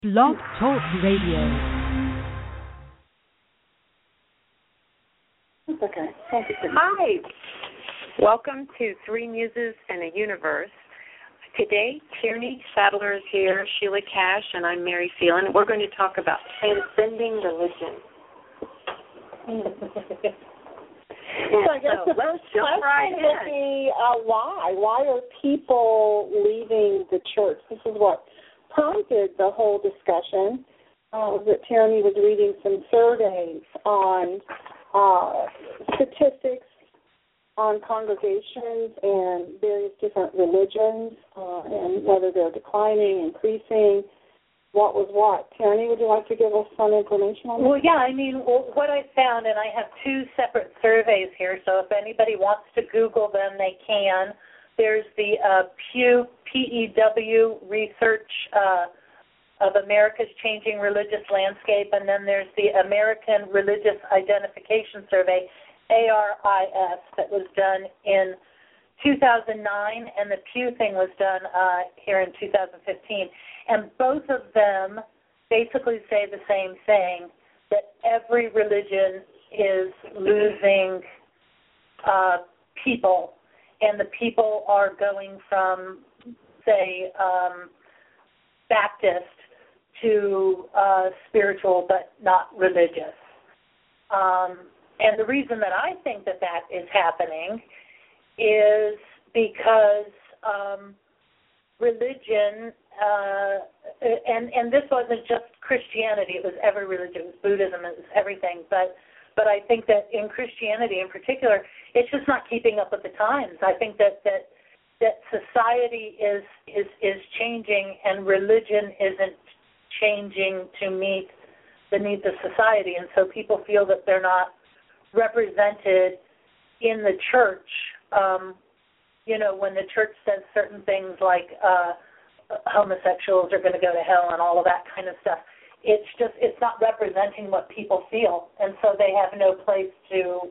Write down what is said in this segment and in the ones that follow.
Blog Talk Radio. That's okay. Hi. Welcome to Three Muses and a Universe. Today, Tierney Sadler is here, Sheila Cash, and I'm Mary Phelan. We're going to talk about transcending religion. So I guess the first question would be why? Why are people leaving the church? This is what prompted the whole discussion. That Tierney was reading some surveys on statistics on congregations and various different religions and whether they're declining, increasing, what was what. Tierney, would you like to give us some information on that? Well, yeah, what I found, and I have two separate surveys here, so if anybody wants to Google them, they can. There's the Pew, P-E-W, research of America's Changing Religious Landscape, and then there's the American Religious Identification Survey, ARIS, that was done in 2009, and the Pew thing was done here in 2015. And both of them basically say the same thing, that every religion is losing people, and the people are going from, say, Baptist to spiritual but not religious. And the reason that I think that is happening is because religion, and this wasn't just Christianity, it was every religion, it was Buddhism, it was everything, but I think that in Christianity in particular, it's just not keeping up with the times. I think that society is changing and religion isn't changing to meet the needs of society, and so people feel that they're not represented in the church. When the church says certain things like homosexuals are going to go to hell and all of that kind of stuff, it's not representing what people feel, and so they have no place to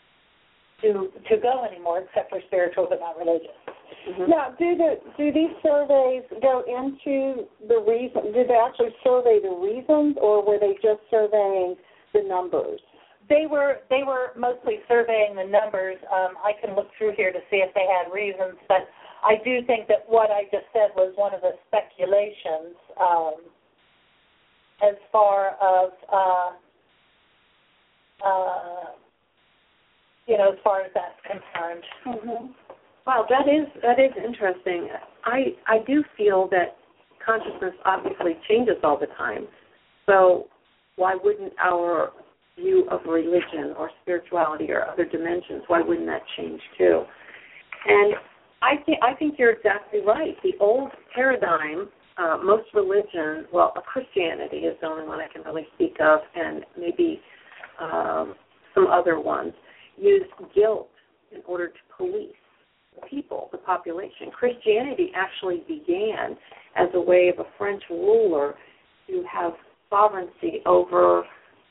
go anymore except for spiritual but not religious. Mm-hmm. Now, do these surveys go into the reason? Did they actually survey the reasons, or were they just surveying the numbers? They were mostly surveying the numbers. I can look through here to see if they had reasons, but I do think that what I just said was one of the speculations as far as that's concerned. Mm-hmm. Wow, that is interesting. I do feel that consciousness obviously changes all the time. So why wouldn't our view of religion or spirituality or other dimensions, why wouldn't that change too? And I think you're exactly right. The old paradigm, most religions, Christianity is the only one I can really speak of, and maybe some other ones, used guilt in order to police the people, the population. Christianity actually began as a way of a French ruler to have sovereignty over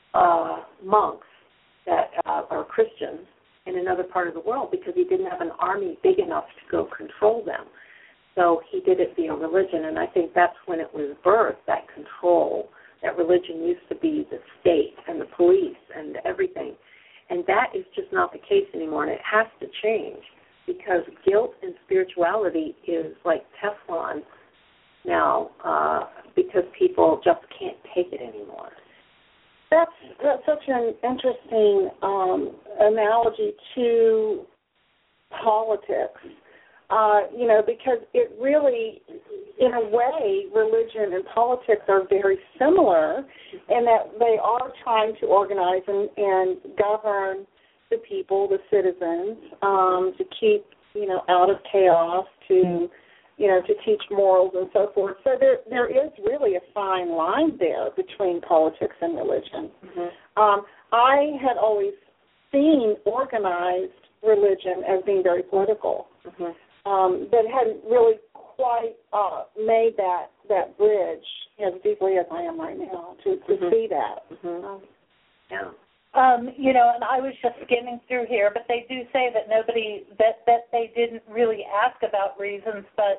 monks that are Christians in another part of the world, because he didn't have an army big enough to go control them. So he did it via religion, and I think that's when it was birthed, that control, that religion used to be the state and the police and everything. And that is just not the case anymore, and it has to change, because guilt and spirituality is like Teflon now, because people just can't take it anymore. That's such an interesting analogy to politics, because it really, in a way, religion and politics are very similar in that they are trying to organize and govern the people, the citizens, to keep, out of chaos, to teach morals and so forth. So there is really a fine line there between politics and religion. Mm-hmm. I had always seen organized religion as being very political, mm-hmm. But hadn't really quite made that bridge as deeply as I am right now to mm-hmm. see that. Mm-hmm. Yeah. And I was just skimming through here, but they do say that that they didn't really ask about reasons, but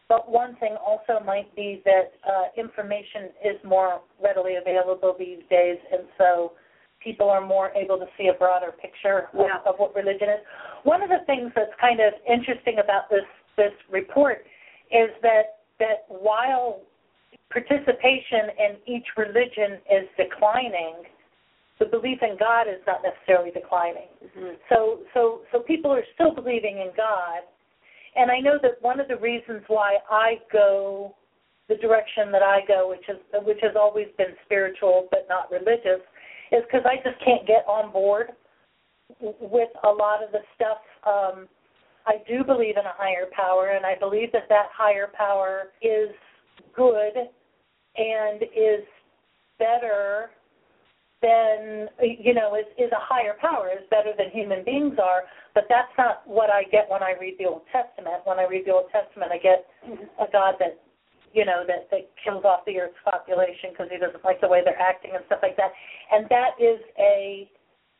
But one thing also might be that information is more readily available these days, and so people are more able to see a broader picture of what religion is. One of the things that's kind of interesting about this report is that while participation in each religion is declining, the belief in God is not necessarily declining. Mm-hmm. So people are still believing in God. And I know that one of the reasons why I go the direction that I go, which has always been spiritual but not religious, is because I just can't get on board with a lot of the stuff. I do believe in a higher power, and I believe that higher power is good and is better than, is a higher power, is better than human beings are, but that's not what I get when I read the Old Testament. When I read the Old Testament, I get a God that kills off the earth's population because he doesn't like the way they're acting and stuff like that. And that is a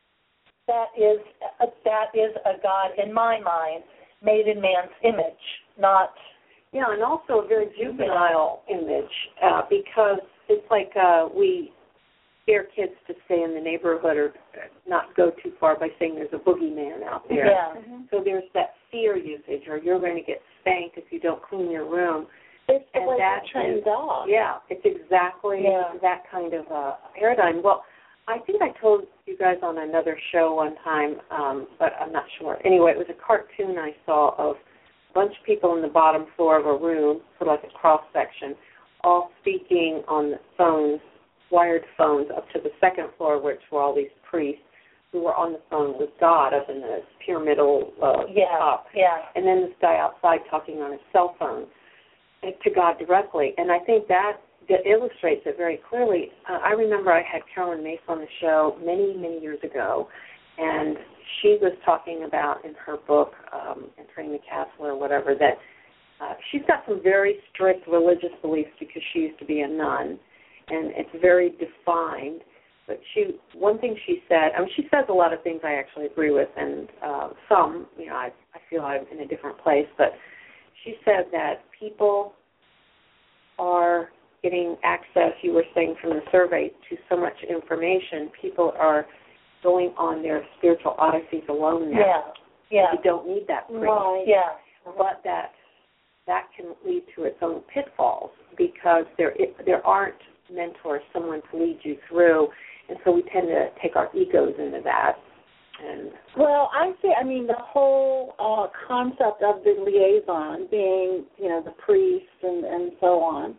God, in my mind, made in man's image, not... Yeah, and also a very juvenile image because it's like we scare kids to stay in the neighborhood or not go too far by saying there's a boogeyman out there. Yeah. Mm-hmm. So there's that fear usage, or you're going to get spanked if you don't clean your room. It's the way they train dogs. Yeah, it's exactly that kind of paradigm. Well, I think I told you guys on another show one time, but I'm not sure. Anyway, it was a cartoon I saw of a bunch of people in the bottom floor of a room, sort of like a cross-section, all speaking on the phones, wired phones, up to the second floor, which were all these priests who were on the phone with God up in the pyramidal top. Yeah. And then this guy outside talking on his cell phone to God directly. And I think that illustrates it very clearly. I remember I had Carolyn Mace on the show many, many years ago, and she was talking about in her book, Entering the Castle or whatever, that she's got some very strict religious beliefs because she used to be a nun, and it's very defined. But one thing she said, she says a lot of things I actually agree with, and some, I feel I'm in a different place, but she said that people are getting access, you were saying from the survey, to so much information. People are going on their spiritual odysseys alone now. Yeah. You don't need that priest. Right. Yeah. But that can lead to its own pitfalls because there aren't mentors, someone to lead you through, and so we tend to take our egos into that. Well, the whole concept of the liaison being, the priest and so on,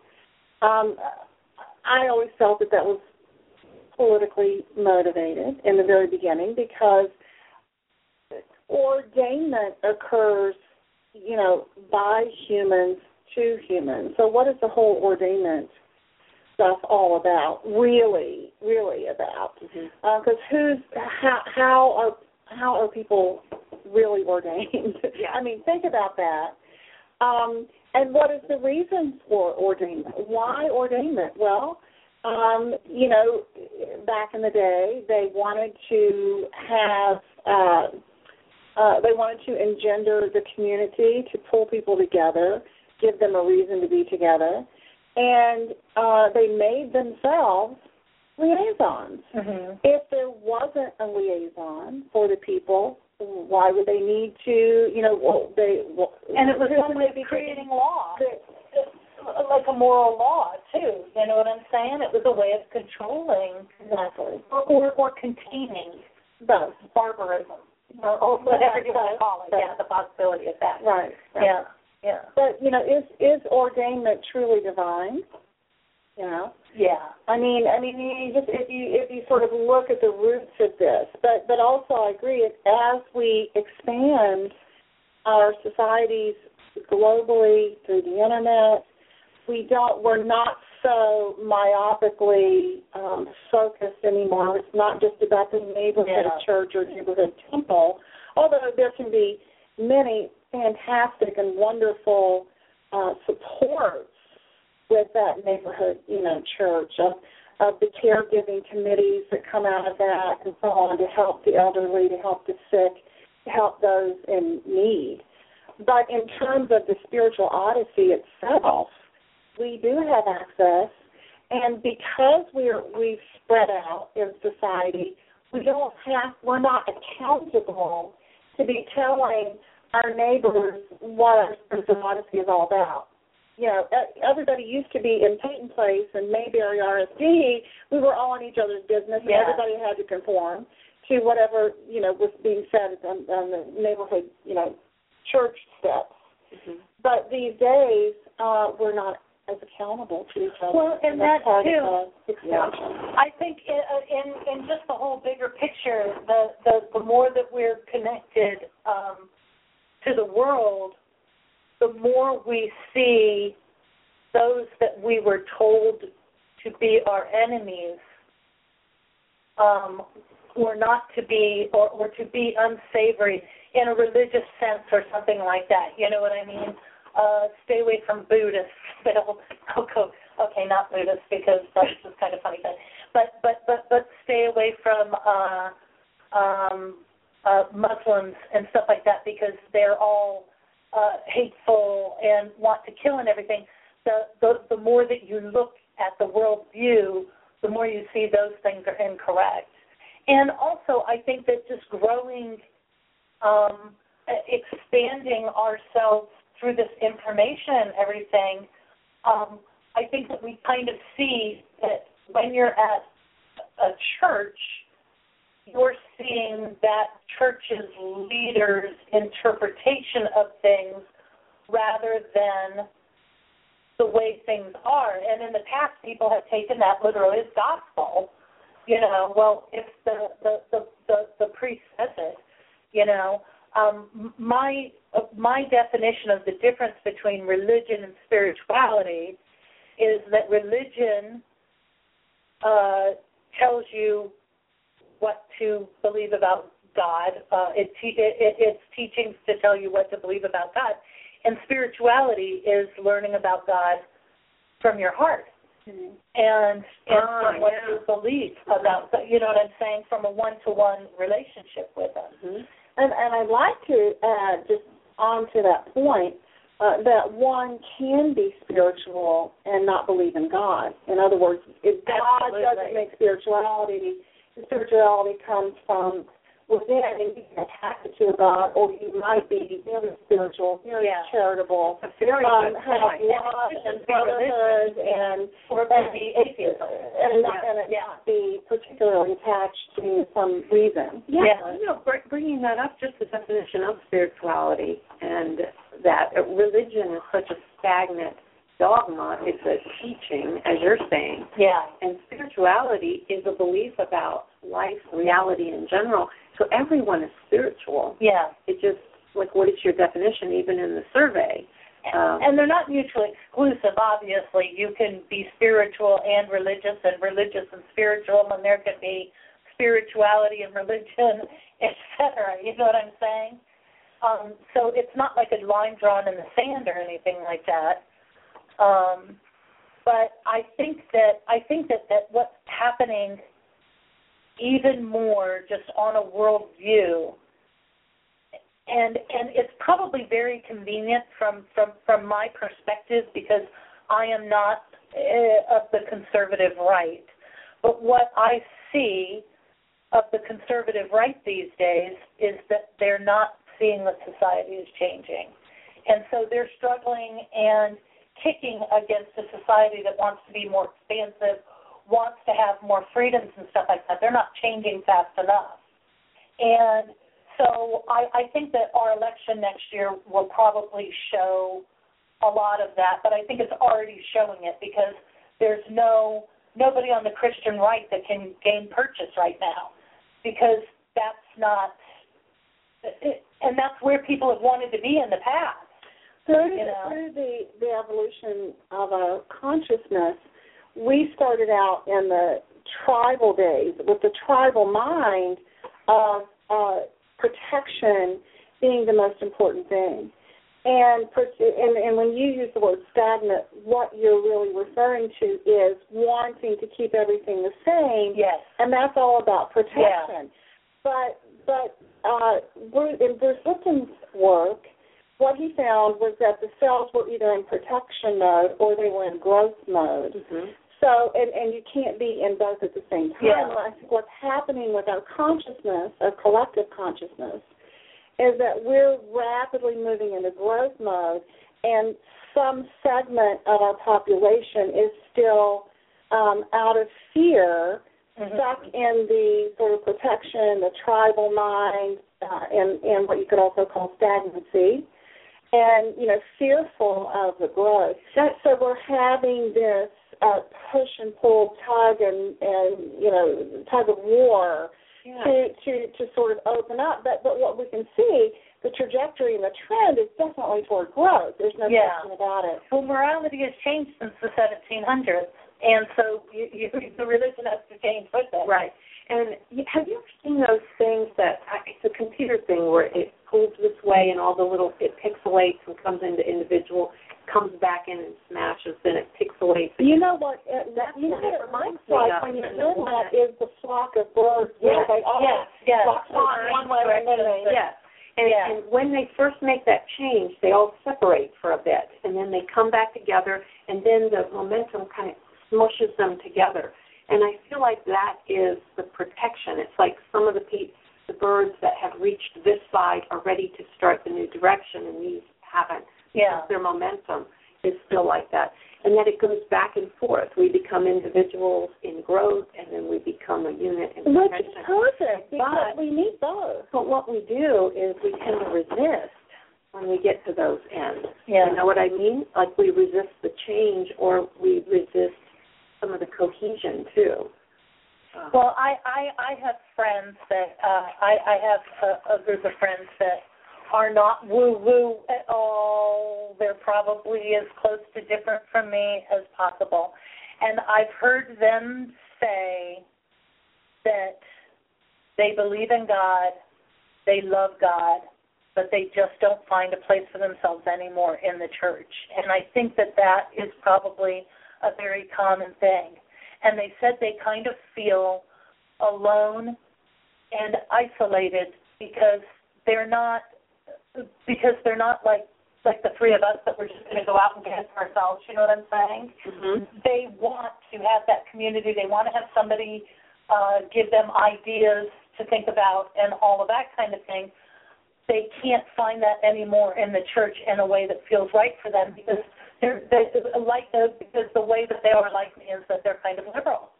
I always felt that was politically motivated in the very beginning because ordainment occurs, by humans to humans. So what is the whole ordainment stuff all about, really about? Because how are people really ordained? Yeah. Think about that. And what is the reason for ordainment? Why ordainment? Well, back in the day, they wanted to have, they wanted to engender the community, to pull people together, give them a reason to be together, and they made themselves liaisons. Mm-hmm. If there wasn't a liaison for the people, why would they need to, and it was one way of creating law, like a moral law, too. You know what I'm saying? It was a way of controlling, exactly, or containing both barbarism, or whatever you want to call it. Yeah, the possibility of that. Right. Yeah. But, is ordainment truly divine? Yeah. If you sort of look at the roots of this, but also I agree, as we expand our societies globally through the internet, we're not so myopically focused anymore. It's not just about the neighborhood church or neighborhood temple, although there can be many fantastic and wonderful supports with that neighborhood, church, of the caregiving committees that come out of that and so on, to help the elderly, to help the sick, to help those in need. But in terms of the spiritual odyssey itself, we do have access, and because we've spread out in society, we're not accountable to be telling our neighbors what our spiritual odyssey is all about. You know, everybody used to be in Peyton Place and Mayberry RSD. We were all in each other's business, and everybody had to conform to whatever, you know, was being said on the neighborhood, you know, church steps. Mm-hmm. But these days, we're not as accountable to each other. Well, and that too. Yeah. I think in just the whole bigger picture, the more that we're connected to the world, the more we see those that we were told to be our enemies, or not to be, or to be unsavory in a religious sense or something like that. You know what I mean? Stay away from Buddhists. Okay, not Buddhists, because that's just kind of funny. But stay away from Muslims and stuff like that, because they're all hateful and want to kill and everything. The more that you look at the world view, the more you see those things are incorrect. And also, I think that just growing, expanding ourselves through this information and everything, I think that we kind of see that when you're at a church, you're seeing that church's leaders' interpretation of things rather than the way things are. And in the past, people have taken that literally as gospel. You know, well, if the priest says it, you know. My definition of the difference between religion and spirituality is that religion tells you what to believe about God. It's teachings to tell you what to believe about God. And spirituality is learning about God from your heart. Mm-hmm. And from what you believe about, you know what I'm saying, from a one-to-one relationship with Him. Mm-hmm. And I'd like to add, just on to that point, that one can be spiritual and not believe in God. In other words, if God doesn't make spirituality, the spirituality comes from within, and you can attach it to a God, or you might be very spiritual, very charitable, very have love and brotherhood, and be atheism, and not be particularly attached to some reason. Yeah. You know, bringing that up, just the definition of spirituality, and that religion is such a stagnant dogma. It's a teaching, as you're saying. Yeah. And spirituality is a belief about life, reality in general. So everyone is spiritual. Yeah. It just, like, what is your definition, even in the survey? And they're not mutually exclusive, obviously. You can be spiritual and religious and spiritual, and there can be spirituality and religion, etc. You know what I'm saying? So it's not like a line drawn in the sand or anything like that. But I think that what's happening even more just on a world view, and it's probably very convenient from my perspective, because I am not of the conservative right. But what I see of the conservative right these days is that they're not seeing that society is changing. And so they're struggling and kicking against a society that wants to be more expansive, wants to have more freedoms and stuff like that. They're not changing fast enough. And so I think that our election next year will probably show a lot of that, but I think it's already showing it, because there's nobody on the Christian right that can gain purchase right now, because that's not, and that's where people have wanted to be in the past. Through the evolution of our consciousness, we started out in the tribal days with the tribal mind of protection being the most important thing. And when you use the word stagnant, what you're really referring to is wanting to keep everything the same. Yes. And that's all about protection. Yeah. But in Bruce Lipton's work, what he found was that the cells were either in protection mode or they were in growth mode. Mm-hmm. So, and you can't be in both at the same time. Yeah. And I think what's happening with our consciousness, our collective consciousness, is that we're rapidly moving into growth mode, and some segment of our population is still out of fear, stuck in the sort of protection, the tribal mind, and what you could also call stagnancy, and, fearful of the growth. So we're having this push and pull, tug and tug of war to sort of open up. But what we can see, the trajectory and the trend is definitely toward growth. There's no question about it. Well, morality has changed since the 1700s, and so the religion has to change with it. Right. And have you ever seen those things that it's a computer thing where it pulls this way and all the little, it pixelates and comes into individual, comes back in and smashes, then it pixelates. You know what? What it reminds me of when you're doing that is the flock of birds. Yes, they all flock one way and then they... Yes. And when they first make that change, they all separate for a bit, and then they come back together, and then the momentum kind of smushes them together. And I feel like that is the protection. It's like some of the birds that have reached this side are ready to start the new direction, and these haven't. Yeah. Their momentum is still like that. And that it goes back and forth. We become individuals in growth, and then we become a unit in protection. Which is perfect, because we need both. But what we do is we tend to resist when we get to those ends. Yeah. You know what I mean? Like we resist the change, or we resist some of the cohesion too. Well, I have friends that I have a group of friends that are not woo-woo at all. They're probably as close to different from me as possible. And I've heard them say that they believe in God, they love God, but they just don't find a place for themselves anymore in the church. And I think that is probably a very common thing. And they said they kind of feel alone and isolated because they're not like the three of us that we're just going to go out and get it for ourselves. You know what I'm saying? Mm-hmm. They want to have that community. They want to have somebody give them ideas to think about and all of that kind of thing. They can't find that anymore in the church in a way that feels right for them because because the way that they are like me is that they're kind of liberal,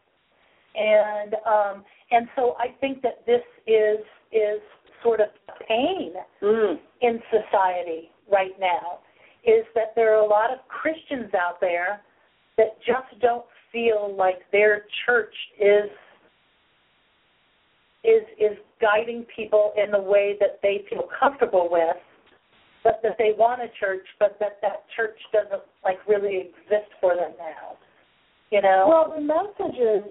and so I think that this is sort of pain in society right now, is that there are a lot of Christians out there that just don't feel like their church is guiding people in the way that they feel comfortable with, but that they want a church, but that church doesn't really exist for them now. You know? Well, the messages,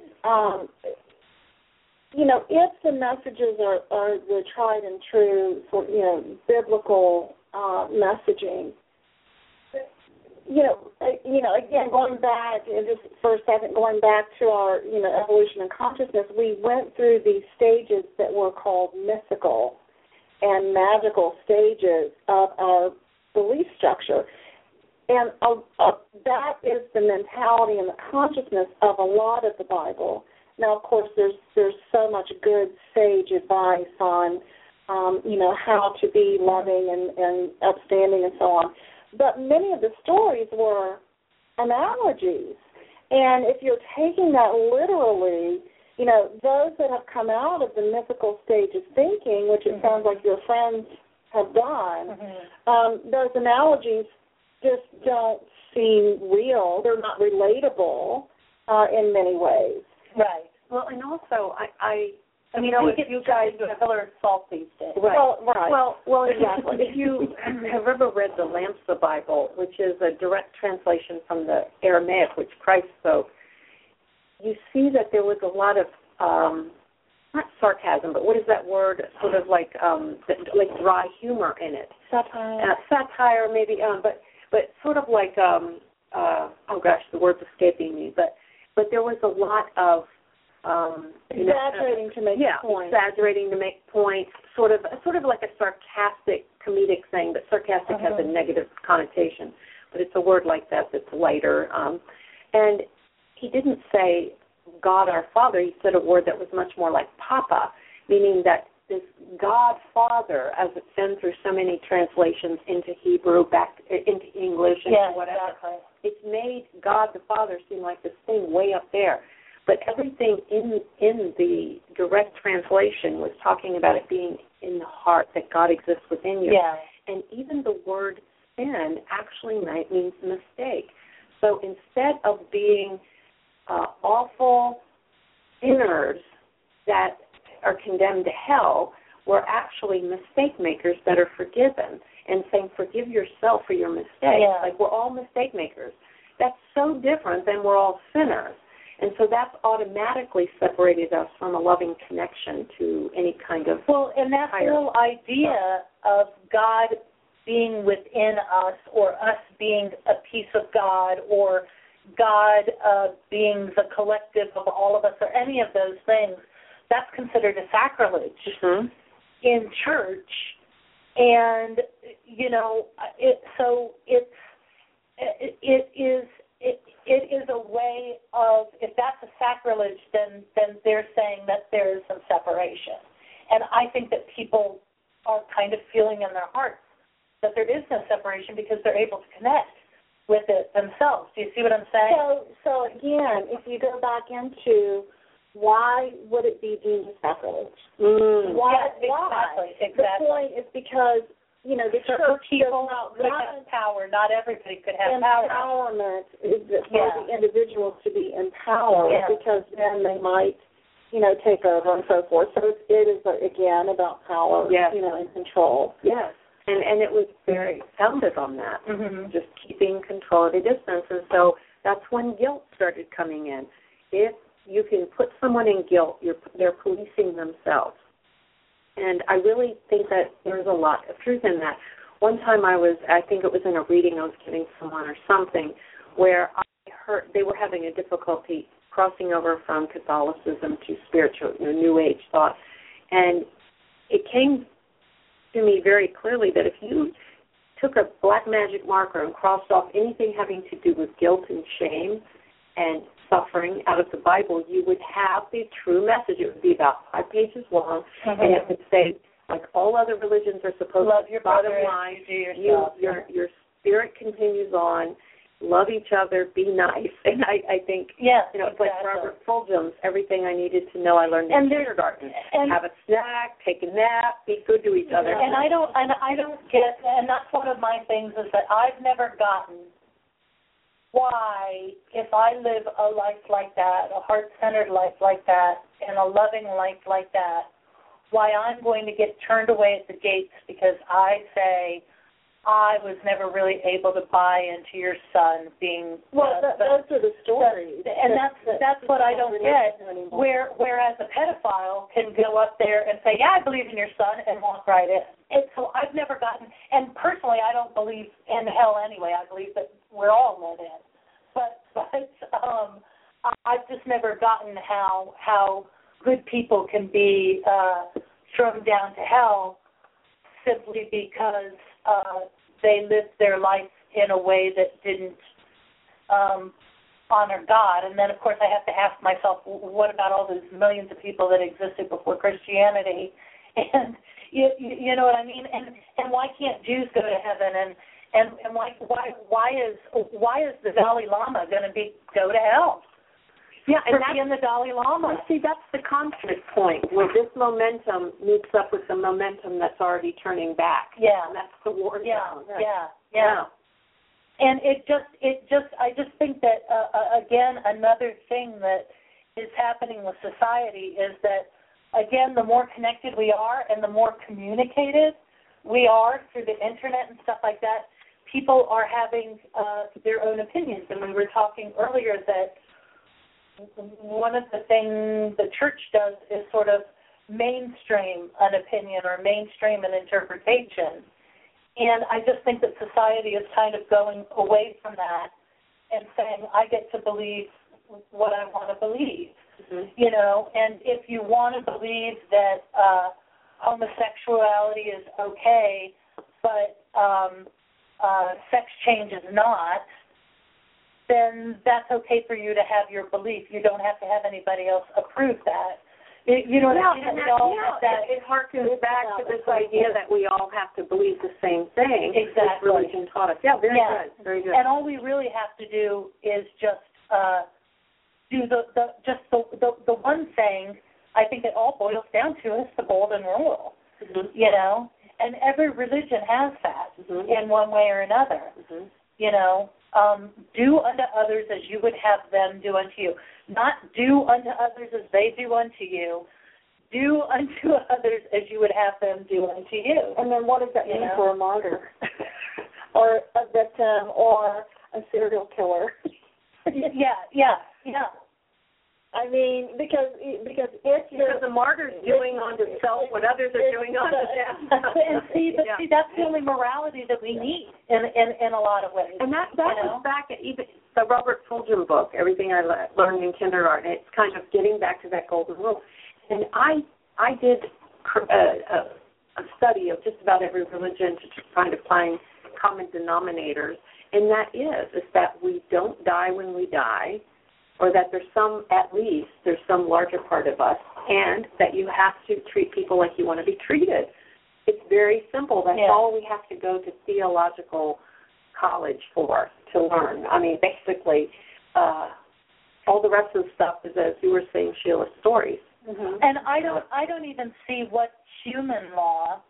if the messages are the tried and true, biblical messaging, again, going back, just for a second, going back to our, evolution and consciousness, we went through these stages that were called mythical and magical stages of our belief structure. And that is the mentality and the consciousness of a lot of the Bible. Now, of course, there's so much good sage advice on, how to be loving and upstanding and so on. But many of the stories were analogies. And if you're taking that literally, those that have come out of the mythical stage of thinking, which it sounds like your friends have done, those analogies just don't seem real. They're not relatable in many ways. Right. Well, and also, I if you guys do a pillar of salt these days. Right. Well, right. Well, exactly. If you have ever read the Lamsa Bible, which is a direct translation from the Aramaic, which Christ spoke, you see that there was a lot of, not sarcasm, but what is that word? Sort of like dry humor in it. Satire. Satire, maybe, but sort of like, the word's escaping me, but there was a lot of, exaggerating to make points. Exaggerating to make points, sort of like a sarcastic comedic thing, but sarcastic has a negative connotation. But it's a word like that that's lighter. And he didn't say God our Father. He said a word that was much more like Papa, meaning that this God Father, as it's been through so many translations into Hebrew, back into English, and whatever, it's made God the Father seem like this thing way up there. But everything in the direct translation was talking about it being in the heart, that God exists within you. Yeah. And even the word sin actually means mistake. So instead of being awful sinners that are condemned to hell, we're actually mistake makers that are forgiven, and saying forgive yourself for your mistakes. Yeah. Like we're all mistake makers. That's so different than we're all sinners. And so that's automatically separated us from a loving connection to any kind of and that whole idea of God being within us, or us being a piece of God, or God being the collective of all of us, or any of those things, that's considered a sacrilege in church. And, it is a way of, if that's a sacrilege, then they're saying that there is some separation. And I think that people are kind of feeling in their hearts that there is no separation because they're able to connect with it themselves. Do you see what I'm saying? So again, if you go back into why would it be deemed a sacrilege? Why? Exactly. The point is because, the church people could have power. Not everybody could have power. Empowerment is for the individuals to be empowered, because then they might, take over and so forth. So it is, again, about power, and control. Yes. And it was very founded on that, just keeping control at a distance. And so that's when guilt started coming in. If you can put someone in guilt, they're policing themselves. And I really think that there's a lot of truth in that. One time I think it was in a reading I was giving someone or something, where I heard they were having a difficulty crossing over from Catholicism to spiritual, New Age thought. And it came to me very clearly that if you took a black magic marker and crossed off anything having to do with guilt and shame and suffering out of the Bible, you would have the true message. It would be about 5 pages long, and it would say, like all other religions are supposed love to, your bottom brother, line, your spirit continues on, love each other, be nice. And I think, it's like Robert Fulghum's Everything I Needed to Know I Learned in Kindergarten. Have a snack, take a nap, be good to each other. And I don't get, and that's one of my things, is that I've never gotten why, if I live a life like that, a heart-centered life like that, and a loving life like that, why I'm going to get turned away at the gates because I say I was never really able to buy into your son being. Well, those are the stories, and that's what I don't get. Whereas a pedophile can go up there and say, "Yeah, I believe in your son," and walk right in. And so I've never gotten. And personally, I don't believe in hell anyway. I believe that we're all let in. But I've just never gotten how good people can be thrown down to hell simply because they lived their life in a way that didn't honor God. And then, of course, I have to ask myself, what about all those millions of people that existed before Christianity? And you know what I mean? And why can't Jews go to heaven? And why is the Dalai Lama going to go to hell? Yeah, and that's in the Dalai Lama. See, that's the conflict point where this momentum meets up with the momentum that's already turning back. Yeah, and that's the war zone. Yeah. And I just think that again, another thing that is happening with society is that, again, the more connected we are and the more communicated we are through the internet and stuff like that, people are having their own opinions. And we were talking earlier that one of the things the church does is sort of mainstream an opinion or mainstream an interpretation. And I just think that society is kind of going away from that and saying, I get to believe what I want to believe. And if you want to believe that homosexuality is okay, but sex change is not, then that's okay for you to have your belief. You don't have to have anybody else approve that. You know what I mean? It harkens back to this idea that we all have to believe the same thing. Exactly. Religion taught us. Yeah, very good. Very good. And all we really have to do is just do the one thing. I think it all boils down to is the golden rule. Mm-hmm. You know, and every religion has that in one way or another. Mm-hmm. You know, do unto others as you would have them do unto you. Not do unto others as they do unto you. Do unto others as you would have them do unto you. And then what does that mean for a martyr? Or a victim or a serial killer? Yeah. I mean, because the martyr's doing unto self what others are doing unto them. And see, that's the only morality that we need in a lot of ways. And that goes back at even the Robert Fulghum book, Everything I Learned in Kindergarten. It's kind of getting back to that golden rule. And I did a study of just about every religion to try to find common denominators, and that is that we don't die when we die, or that there's some larger part of us, and that you have to treat people like you want to be treated. It's very simple. That's all we have to go to theological college for, to learn. I mean, basically, all the rest of the stuff is, as you were saying, Sheila, stories. Mm-hmm. And I don't even see what human law,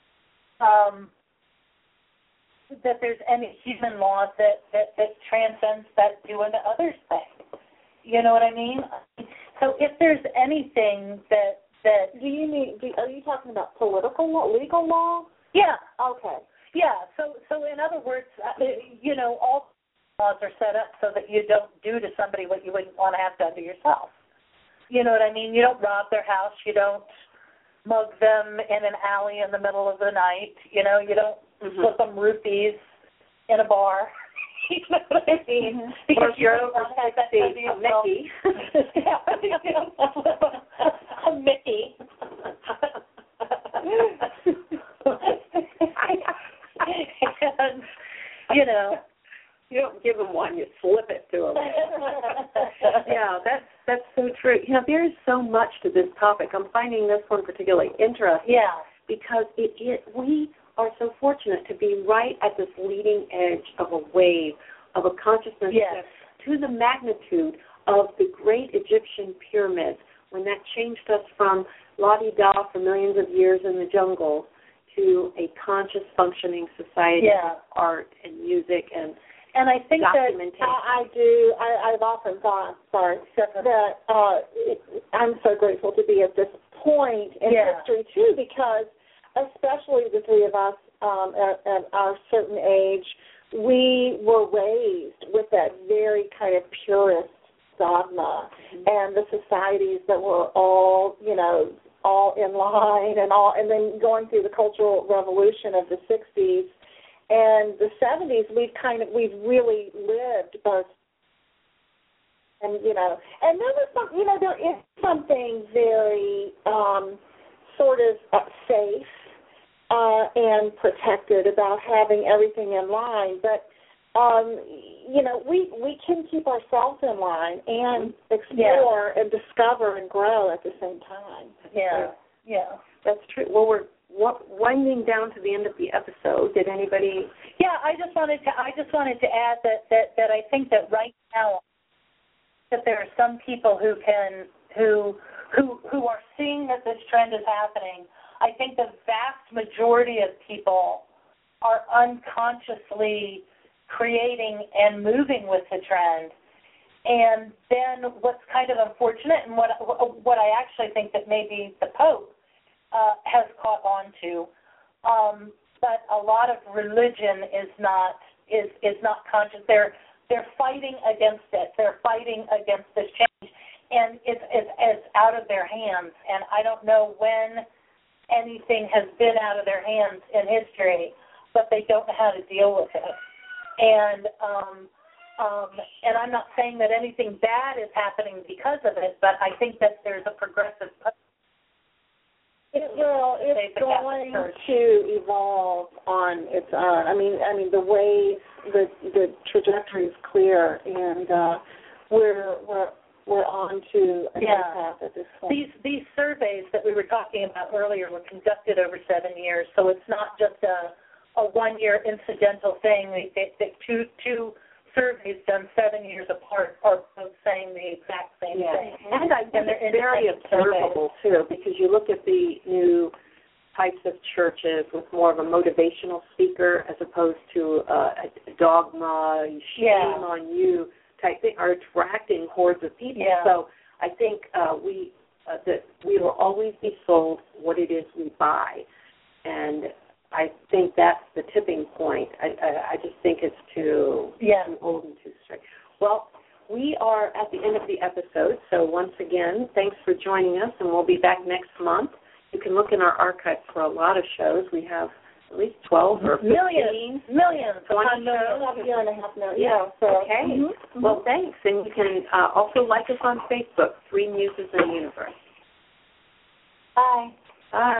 that there's any human law that transcends that do unto others thing. You know what I mean? So if there's anything that are you talking about political law, legal law? Yeah. Okay. Yeah. So in other words, all laws are set up so that you don't do to somebody what you wouldn't want to have done to yourself. You know what I mean? You don't rob their house. You don't mug them in an alley in the middle of the night. You know, you don't slip them rupees in a bar. You know what I mean? Mm-hmm. Because you're over 60, a Mickey. A Mickey. And, you don't give them one, you slip it to them. Yeah, that's so true. There is so much to this topic. I'm finding this one particularly interesting. Yeah. Because we are so fortunate to be right at this leading edge of a wave of a consciousness shift to the magnitude of the great Egyptian pyramids, when that changed us from la-di-da for millions of years in the jungle to a conscious functioning society of art and music and I think documentation. I've often thought, that I'm so grateful to be at this point in history, too, because especially the three of us at our certain age, we were raised with that very kind of purist dogma, and the societies that were all in line and then going through the Cultural Revolution of the 60s and the 70s, we've really lived both. And and there was there is something very sort of safe and protected about having everything in line, but we can keep ourselves in line and explore and discover and grow at the same time. Yeah, that's true. Well, we're winding down to the end of the episode. Did anybody? Yeah, I just wanted to add that I think that right now that there are some people who are seeing that this trend is happening. I think the vast majority of people are unconsciously creating and moving with the trend. And then what's kind of unfortunate, and what I actually think that maybe the Pope has caught on to, but a lot of religion is not conscious. They're fighting against it. They're fighting against this change, and it's out of their hands. And I don't know when anything has been out of their hands in history, but they don't know how to deal with it. And I'm not saying that anything bad is happening because of it, but I think that there's a progressive. Well, it's going to evolve on its own. I mean, the ways, the trajectory is clear, and we're on to a new path at this point. These surveys that we were talking about earlier were conducted over 7 years, so it's not just a 1-year incidental thing. Two surveys done 7 years apart are both saying the exact same thing. And I think it's very observable, too, because you look at the new types of churches with more of a motivational speaker as opposed to a dogma, shame on you type thing, are attracting hordes of people. Yeah. So I think we will always be sold what it is we buy. And I think that's the tipping point. I just think it's too old and too strict. Well, we are at the end of the episode, so once again, thanks for joining us, and we'll be back next month. You can look in our archives for a lot of shows. We have at least 12 or 15. Millions. 20 shows. About a year and a half now. Okay. Mm-hmm. Well, thanks. And you can also like us on Facebook, 3 Muses in the Universe. Bye. Bye.